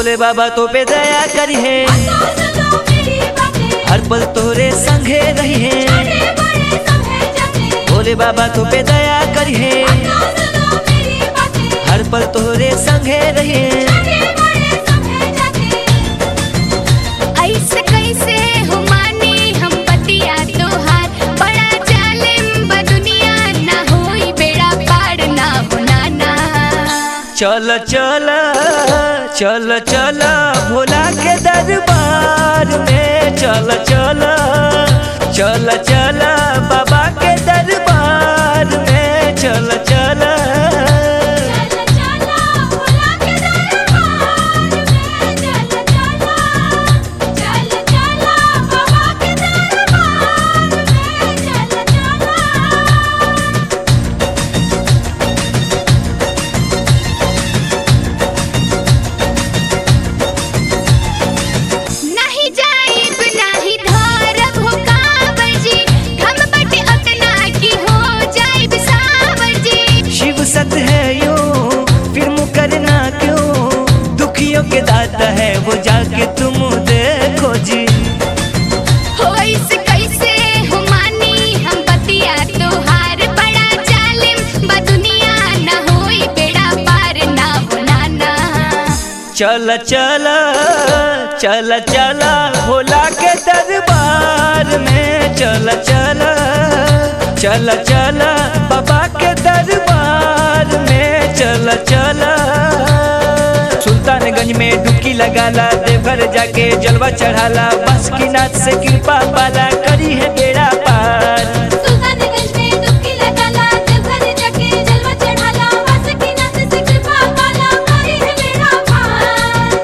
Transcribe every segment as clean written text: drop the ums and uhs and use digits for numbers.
भोले बाबा तो पे दया करी है, हर पल तोरे संगे रही है। भोले बाबा तो पे दया करी है, हर पल तोरे संगे रही है। ऐसे कैसे हो मानी हम बतिया तोहार, बड़ा जालिम बा दुनिया, ना होई बेड़ा पार ना बनाना। चल चल चल चल भोला के दरबार में, चल चल चल चल बाबा के दरबार में, चल चल। सत है यूं फिर मुकरना क्यों, दुखियों के दाता है वो जाके तुम देखो जी। हो ऐसे कैसे हो मानी हम बतिया तोहार, बड़ा जालिम बा दुनिया, ना होई बेड़ा पार ना बनाना। चल चल चल चल भोला के दरबार में, चल चल चल चल बाबा के दरबार में, चल चल। सुल्तानगंज में डुबकी लगाला, देवघर जाके जलवा चढ़ाला, बासुकीनाथ से कृपा पाला, करी है बेड़ा पार। सुल्तानगंज में डुबकी लगाला, देवघर जाके जलवा चढ़ाला, बासुकीनाथ से कृपा पाला, करी है बेड़ा पार।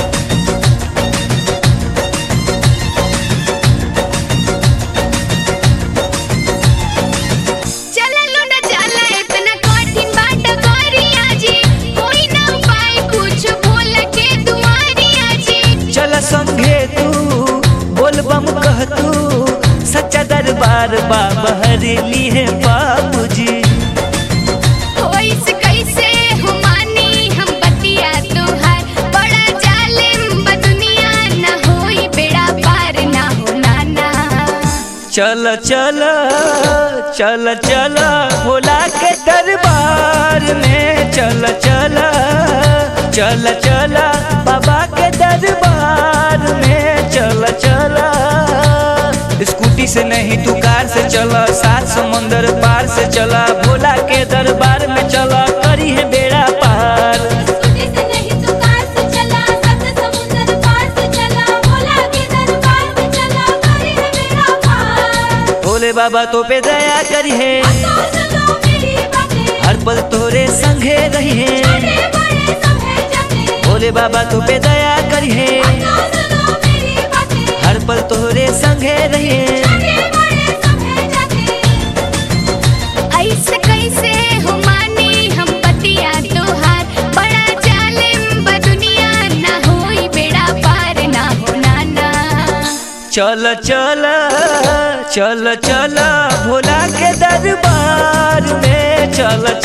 चललो न जाला इतना कठिन बाट गोरिया जी, कोई ना उपाय कुछ भोल के दुआरिया जी। चल संगे तू बोल बम कह तू, सच्चा दरबार बाबा हरेली है बाबूजी। हो ऐसे कैसे हो मानी हम बतिया तोहार, बड़ा जालिम बा दुनिया, ना होई बेड़ा पार ना होना। चल चल चल चल भोला के दरबार में, चल चल चल चल बाबा के दरबार में, चल चल। स्कूटी से नहीं तू कार से चला, सात समुंदर पार से चला, भोला के दरबार में चला, करी है बेड़ा पार। स्कूटी से नहीं तू कार से चला, सात समुंदर पार से चला, भोला के दरबार में चला, करी है बेड़ा पार। भोले बाबा तो पे दया करी है, हर पल तोरे संगे रही है। भोले बाबा तो पे दया करी है, हर पल तोरे संगे रही है। ऐसे कैसे हो मानी हम बतिया तोहार, बड़ा जालिम बा दुनिया, ना होई बेड़ा पार ना होना। चल चल चल चल भोला के दरबार में, चल